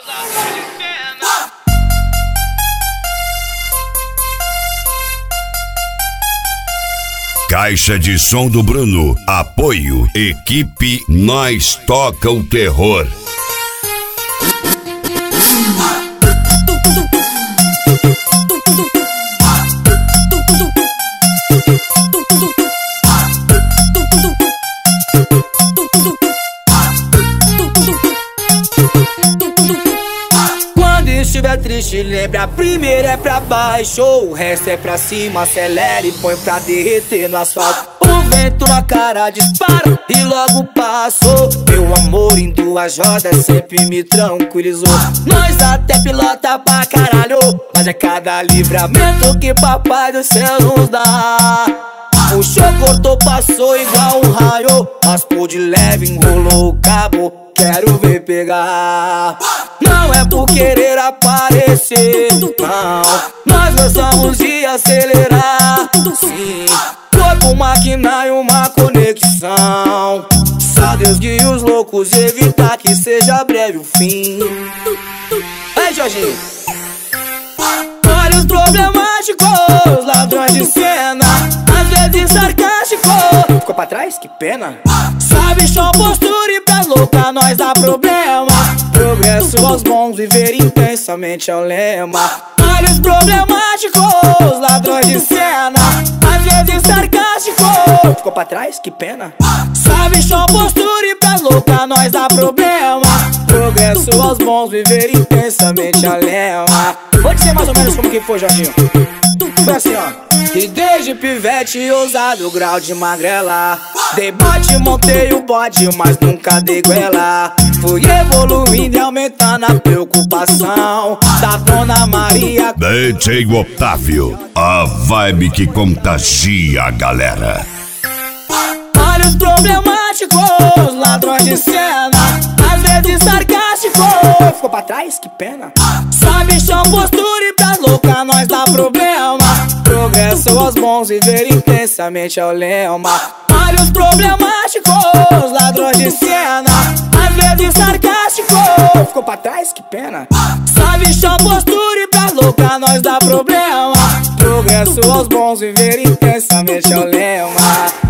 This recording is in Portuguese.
Caixa de som do Bruno. Apoio. Equipe Nós Toca o Terror. Quando estiver triste, lembra, a primeira é pra baixo, o resto é pra cima, acelera e põe pra derreter no asfalto. O vento na cara dispara e logo passou. Meu amor em duas rodas sempre me tranquilizou. Nós até pilota pra caralho, mas é cada livramento que papai do céu nos dá. Puxou, cortou, passou igual um raio, raspou de leve, enrolou o cabo, quero ver pegar. Não é por querer aparecer, não, nós gostamos de acelerar. Sim, corpo, máquina e uma conexão. Só Deus guia os loucos, evitar que seja breve o fim. Aí, Jorginho. Olha os problemáticos, ladrões de cena, às vezes sarcástico. Ficou pra trás? Que pena. Sabe só postura e pra louca nós dá problema. Progresso aos bons, viver intensamente é o lema. Olha os problemáticos, ladrões de cena, às vezes sarcástico. Ficou pra trás? Que pena. Sabe só postura e pra louca nós dá problema. Progresso aos bons, viver intensamente é o lema. Vou dizer mais ou menos como que foi, Jorginho. Foi assim, ó. E desde pivete ousado o grau de magrela. Dei bote, montei o bode, mas nunca dei goela. Fui evoluindo e aumentando a preocupação da Dona Maria. DJ Otávio, a vibe que contagia a galera. Olha os problemáticos, ladrões de cena, às vezes sarcástico. Ficou pra trás? Que pena. Sabe só postura e pra louca nós dá problema. Progresso aos bons, viver intensamente é o lema. Olha os problemáticos, ladrões de cena, às vezes sarcástico. Ficou pra trás? Que pena. Sabe só postura e pra louca nós dá problema. Progresso aos bons, viver intensamente é o lema.